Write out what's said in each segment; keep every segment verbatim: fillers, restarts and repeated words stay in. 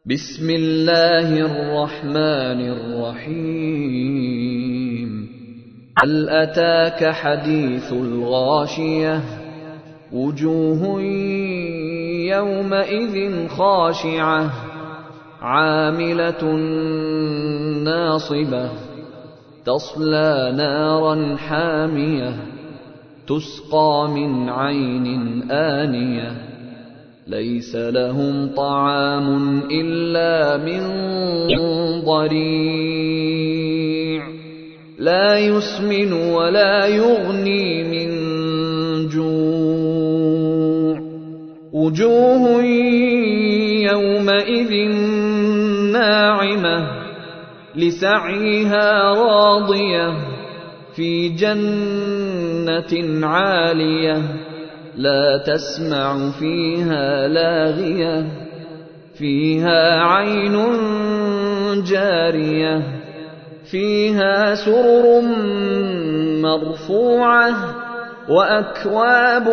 بسم الله الرحمن الرحيم هل أتاك حديث الغاشية وجوه يومئذ خاشعة عاملة ناصبة تصلى نارا حامية تسقى من عين آنية ليس لهم طعام إلا من ضريع لا يسمن ولا يغني من جوع وجوه يومئذ ناعمة لسعيها راضية في جنة عالية لا تسمع فيها لاغية فيها عين جارية فيها سرر مرفوعة وأكواب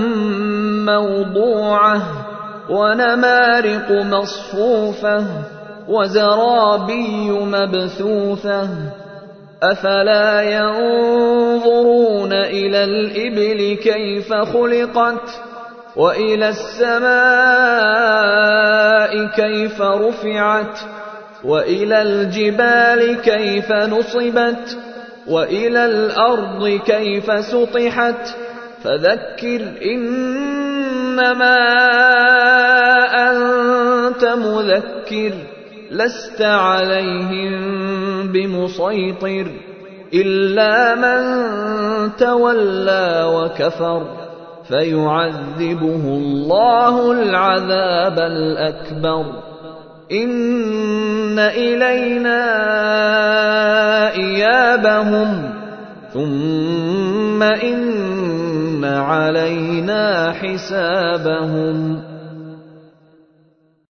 موضوعة ونمارق مصفوفة وزرابي مبثوثة أفلا ينظرون إلى الإبل كيف خلقت وإلى السماء كيف رفعت وإلى الجبال كيف نصبت وإلى الأرض كيف سطحت فذكر إنما أنت مذكر لست عليهم بمسيطر إلا من تولى وكفر فيعذبه الله العذاب الأكبر إن إلينا إيابهم ثم إن علينا حسابهم